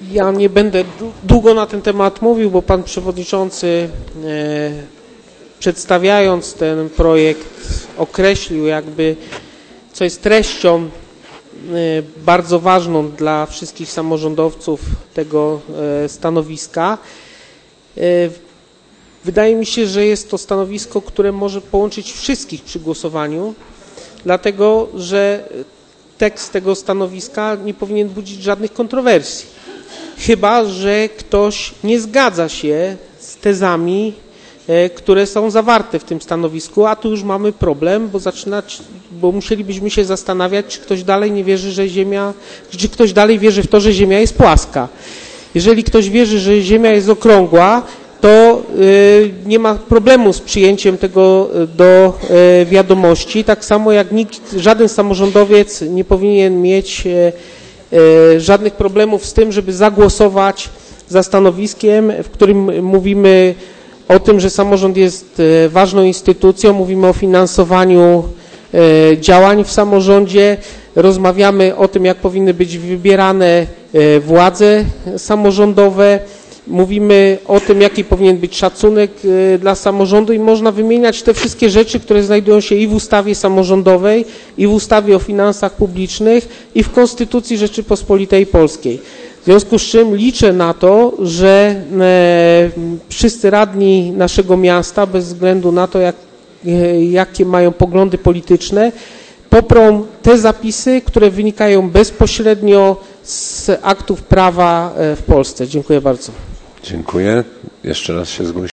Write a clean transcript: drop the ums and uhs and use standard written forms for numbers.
Ja nie będę długo na ten temat mówił, bo pan przewodniczący przedstawiając ten projekt określił jakby, co jest treścią bardzo ważną dla wszystkich samorządowców tego stanowiska. Wydaje mi się, że jest to stanowisko, które może połączyć wszystkich przy głosowaniu, dlatego że tekst tego stanowiska nie powinien budzić żadnych kontrowersji. Chyba że ktoś nie zgadza się z tezami, które są zawarte w tym stanowisku, a tu już mamy problem, bo musielibyśmy się zastanawiać, czy ktoś dalej nie wierzy, że czy ktoś dalej wierzy w to, że Ziemia jest płaska. Jeżeli ktoś wierzy, że Ziemia jest okrągła, to nie ma problemu z przyjęciem tego do wiadomości, tak samo jak żaden samorządowiec nie powinien mieć żadnych problemów z tym, żeby zagłosować za stanowiskiem, w którym mówimy o tym, że samorząd jest ważną instytucją, mówimy o finansowaniu działań w samorządzie, rozmawiamy o tym, jak powinny być wybierane władze samorządowe, mówimy o tym, jaki powinien być szacunek dla samorządu i można wymieniać te wszystkie rzeczy, które znajdują się i w ustawie samorządowej, i w ustawie o finansach publicznych, i w Konstytucji Rzeczypospolitej Polskiej. W związku z czym liczę na to, że wszyscy radni naszego miasta, bez względu na to, jakie mają poglądy polityczne, poprą te zapisy, które wynikają bezpośrednio z aktów prawa w Polsce. Dziękuję bardzo. Dziękuję. Jeszcze raz się zgłosiłem.